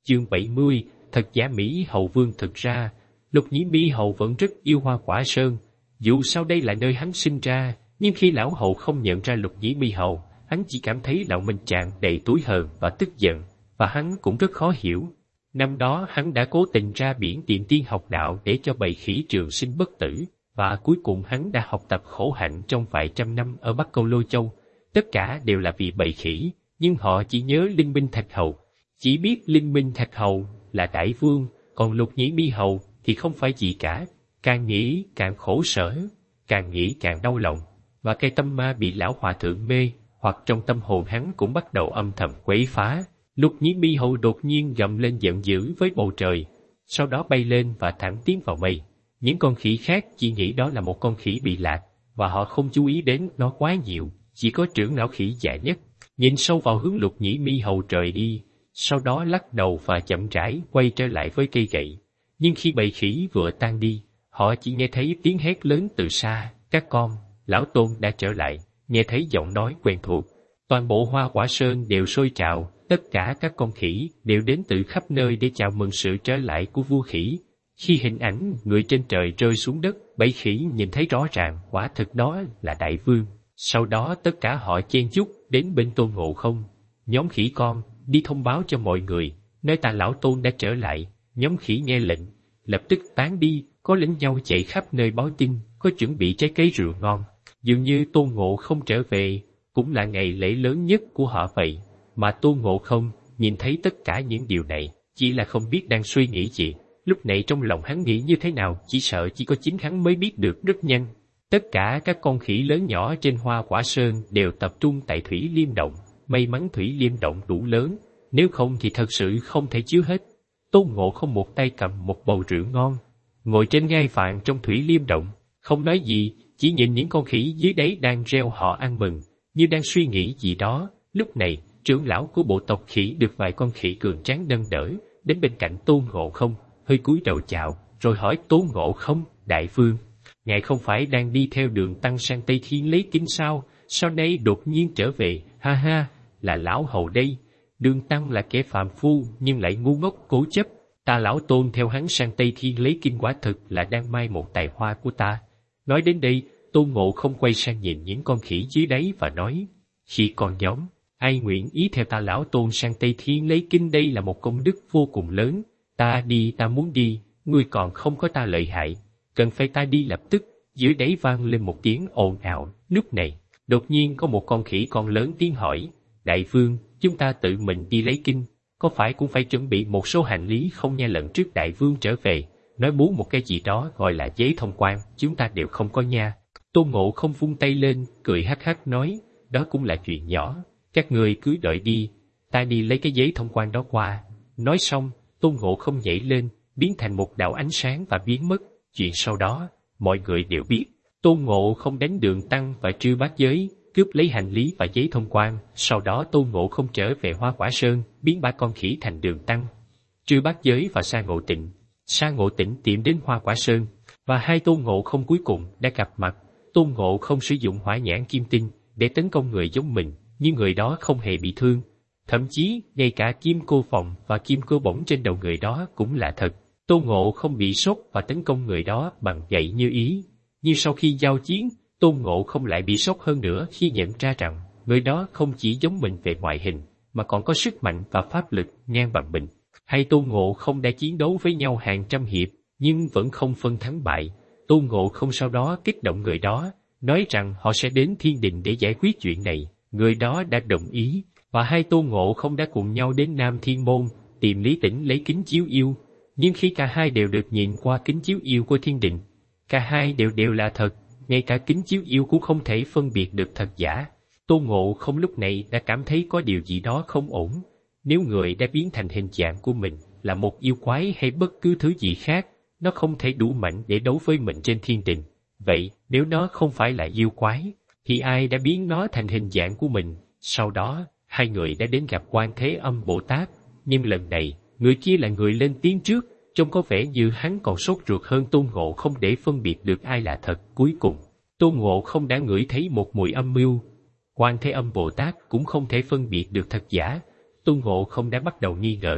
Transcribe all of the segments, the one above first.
Chương 70, thật giả Mỹ Hầu Vương. Thực ra, Lục Nhĩ Mi Hầu vẫn rất yêu Hoa Quả Sơn, dù sao đây là nơi hắn sinh ra, nhưng khi lão hầu không nhận ra Lục Nhĩ Mi Hầu, hắn chỉ cảm thấy Lão Minh Trạng đầy túi hờn và tức giận, và hắn cũng rất khó hiểu. Năm đó hắn đã cố tình ra biển tìm tiên học đạo để cho bầy khỉ trường sinh bất tử, và cuối cùng hắn đã học tập khổ hạnh trong vài trăm năm ở Bắc Câu Lô Châu. Tất cả đều là vì bầy khỉ, nhưng họ chỉ nhớ Linh Minh Thạch Hầu, chỉ biết Linh Minh Thạch Hầu là đại vương, còn Lục Nhĩ Mi Hầu thì không phải gì cả. Càng nghĩ càng khổ sở, càng nghĩ càng đau lòng, và cây tâm ma bị lão hòa thượng mê, hoặc trong tâm hồn hắn cũng bắt đầu âm thầm quấy phá. Lục Nhĩ Mi Hầu đột nhiên gầm lên giận dữ với bầu trời, sau đó bay lên và thẳng tiến vào mây. Những con khỉ khác chỉ nghĩ đó là một con khỉ bị lạc, và họ không chú ý đến nó quá nhiều. Chỉ có trưởng lão khỉ dại nhất nhìn sâu vào hướng Lục Nhĩ Mi Hầu rời đi, sau đó lắc đầu và chậm rãi quay trở lại với cây gậy. Nhưng khi bầy khỉ vừa tan đi, họ chỉ nghe thấy tiếng hét lớn từ xa: "Các con, lão Tôn đã trở lại!" Nghe thấy giọng nói quen thuộc, toàn bộ Hoa Quả Sơn đều sôi trào. Tất cả các con khỉ đều đến từ khắp nơi để chào mừng sự trở lại của vua khỉ. Khi hình ảnh người trên trời rơi xuống đất, bầy khỉ nhìn thấy rõ ràng quả thực đó là đại vương. Sau đó tất cả họ chen chúc đến bên Tôn Ngộ Không. "Nhóm khỉ con, đi thông báo cho mọi người, nói ta lão Tôn đã trở lại." Nhóm khỉ nghe lệnh, lập tức tán đi, có lẫn nhau chạy khắp nơi báo tin, có chuẩn bị trái cây rượu ngon. Dường như Tôn Ngộ Không trở về, cũng là ngày lễ lớn nhất của họ vậy. Mà Tôn Ngộ Không nhìn thấy tất cả những điều này, chỉ là không biết đang suy nghĩ gì. Lúc này trong lòng hắn nghĩ như thế nào, chỉ sợ chỉ có chính hắn mới biết được rất nhanh. Tất cả các con khỉ lớn nhỏ trên Hoa Quả Sơn đều tập trung tại Thủy Liêm Động. May mắn Thủy Liêm Động đủ lớn, nếu không thì thật sự không thể chứa hết. Tôn Ngộ Không một tay cầm một bầu rượu ngon, ngồi trên ngai vàng trong Thủy Liêm Động, không nói gì, chỉ nhìn những con khỉ dưới đáy đang reo hò ăn mừng, như đang suy nghĩ gì đó. Lúc này, trưởng lão của bộ tộc khỉ được vài con khỉ cường tráng nâng đỡ, đến bên cạnh Tôn Ngộ Không, hơi cúi đầu chào, rồi hỏi Tôn Ngộ Không: "Đại vương, ngài không phải đang đi theo đường tăng sang Tây Thiên lấy kinh sao? Sau nay đột nhiên trở về?" "Ha ha, là lão hầu đây. Đường tăng là kẻ phàm phu nhưng lại ngu ngốc cố chấp. Ta lão Tôn theo hắn sang Tây Thiên lấy kinh quả thực là đang mai một tài hoa của ta." Nói đến đây, Tôn Ngộ Không quay sang nhìn những con khỉ dưới đáy và nói: "Khi còn nhóm, ai nguyện ý theo ta lão Tôn sang Tây Thiên lấy kinh, đây là một công đức vô cùng lớn. Ta đi, ta muốn đi, ngươi còn không có ta lợi hại, cần phải ta đi lập tức." Dưới đáy vang lên một tiếng ồn ào. Lúc này, đột nhiên có một con khỉ con lớn tiếng hỏi: "Đại vương, chúng ta tự mình đi lấy kinh, có phải cũng phải chuẩn bị một số hành lý không nha? Lần trước đại vương trở về, nói muốn một cái gì đó gọi là giấy thông quan, chúng ta đều không có nha." Tôn Ngộ Không vung tay lên, cười hắc hắc nói: "Đó cũng là chuyện nhỏ, các ngươi cứ đợi đi, ta đi lấy cái giấy thông quan đó qua." Nói xong, Tôn Ngộ Không nhảy lên, biến thành một đạo ánh sáng và biến mất. Chuyện sau đó, mọi người đều biết. Tôn Ngộ Không đánh Đường Tăng và Trư Bát Giới, cướp lấy hành lý và giấy thông quan. Sau đó Tôn Ngộ Không trở về Hoa Quả Sơn, biến ba con khỉ thành Đường Tăng, Trư Bát Giới và Sa Ngộ Tịnh. Sa Ngộ Tịnh tìm đến Hoa Quả Sơn, và hai Tôn Ngộ Không cuối cùng đã gặp mặt. Tôn Ngộ Không sử dụng hỏa nhãn kim tinh để tấn công người giống mình, nhưng người đó không hề bị thương. Thậm chí, ngay cả kim cô phòng và kim cô bổng trên đầu người đó cũng là thật. Tôn Ngộ Không bị sốt và tấn công người đó bằng gậy như ý. Nhưng sau khi giao chiến, Tôn Ngộ Không lại bị sốc hơn nữa khi nhận ra rằng người đó không chỉ giống mình về ngoại hình, mà còn có sức mạnh và pháp lực ngang bằng mình. Hai Tôn Ngộ Không đã chiến đấu với nhau hàng trăm hiệp, nhưng vẫn không phân thắng bại. Tôn Ngộ Không sau đó kích động người đó, nói rằng họ sẽ đến Thiên Đình để giải quyết chuyện này. Người đó đã đồng ý, và hai Tôn Ngộ Không đã cùng nhau đến Nam Thiên Môn, tìm Lý Tĩnh lấy kính chiếu yêu. Nhưng khi cả hai đều được nhìn qua kính chiếu yêu của Thiên Đình, cả hai đều là thật, ngay cả kính chiếu yêu cũng không thể phân biệt được thật giả. Tôn Ngộ Không lúc này đã cảm thấy có điều gì đó không ổn. Nếu người đã biến thành hình dạng của mình là một yêu quái hay bất cứ thứ gì khác, nó không thể đủ mạnh để đấu với mình trên Thiên Đình. Vậy, nếu nó không phải là yêu quái, thì ai đã biến nó thành hình dạng của mình? Sau đó, hai người đã đến gặp Quan Thế Âm Bồ Tát, nhưng lần này, người kia là người lên tiếng trước, trông có vẻ như hắn còn sốt ruột hơn Tôn Ngộ Không để phân biệt được ai là thật. Cuối cùng, Tôn Ngộ Không đã ngửi thấy một mùi âm mưu. Quan Thế Âm Bồ Tát cũng không thể phân biệt được thật giả. Tôn Ngộ Không đã bắt đầu nghi ngờ.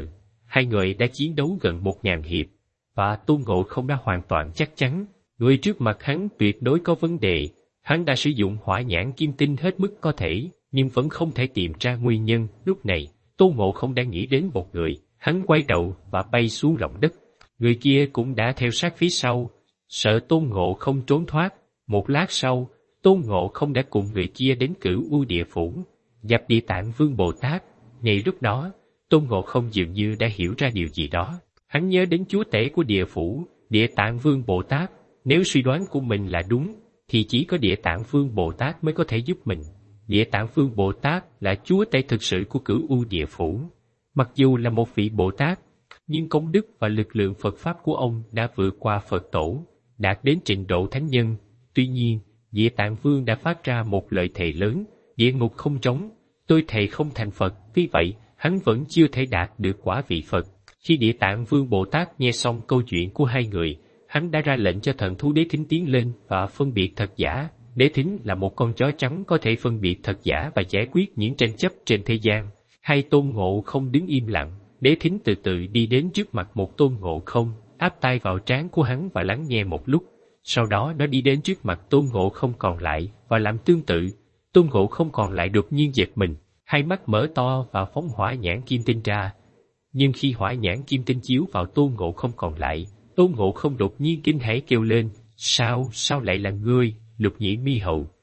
Hai người đã chiến đấu gần 1000 hiệp, và Tôn Ngộ Không đã hoàn toàn chắc chắn, người trước mặt hắn tuyệt đối có vấn đề. Hắn đã sử dụng hỏa nhãn kim tinh hết mức có thể, nhưng vẫn không thể tìm ra nguyên nhân. Lúc này, Tôn Ngộ Không đang nghĩ đến một người, hắn quay đầu và bay xuống lòng đất. Người kia cũng đã theo sát phía sau, sợ Tôn Ngộ Không trốn thoát. Một lát sau, Tôn Ngộ Không đã cùng người kia đến Cửu U Địa Phủ, gặp Địa Tạng Vương Bồ Tát. Ngay lúc đó, Tôn Ngộ Không dường như đã hiểu ra điều gì đó. Hắn nhớ đến chúa tể của địa phủ, Địa Tạng Vương Bồ Tát. Nếu suy đoán của mình là đúng, thì chỉ có Địa Tạng Vương Bồ Tát mới có thể giúp mình. Địa Tạng Vương Bồ Tát là chúa tể thực sự của Cửu U Địa Phủ. Mặc dù là một vị Bồ Tát, nhưng công đức và lực lượng Phật Pháp của ông đã vượt qua Phật Tổ, đạt đến trình độ thánh nhân. Tuy nhiên, Địa Tạng Vương đã phát ra một lời thề lớn, địa ngục không trống, tôi thề không thành Phật. Vì vậy, hắn vẫn chưa thể đạt được quả vị Phật. Khi Địa Tạng Vương Bồ Tát nghe xong câu chuyện của hai người, hắn đã ra lệnh cho thần thú Đế Thính tiến lên và phân biệt thật giả. Đế Thính là một con chó trắng có thể phân biệt thật giả và giải quyết những tranh chấp trên thế gian. Hai Tôn Ngộ Không đứng im lặng. Đế Thính từ từ đi đến trước mặt một Tôn Ngộ Không, áp tay vào trán của hắn và lắng nghe một lúc. Sau đó nó đi đến trước mặt Tôn Ngộ Không còn lại và làm tương tự. Tôn Ngộ Không còn lại đột nhiên giật mình, hai mắt mở to và phóng hỏa nhãn kim tinh ra. Nhưng khi hỏa nhãn kim tinh chiếu vào Tôn Ngộ Không còn lại, Tôn Ngộ Không đột nhiên kinh hãi kêu lên, sao lại là ngươi, Lục Nhĩ Mi Hầu?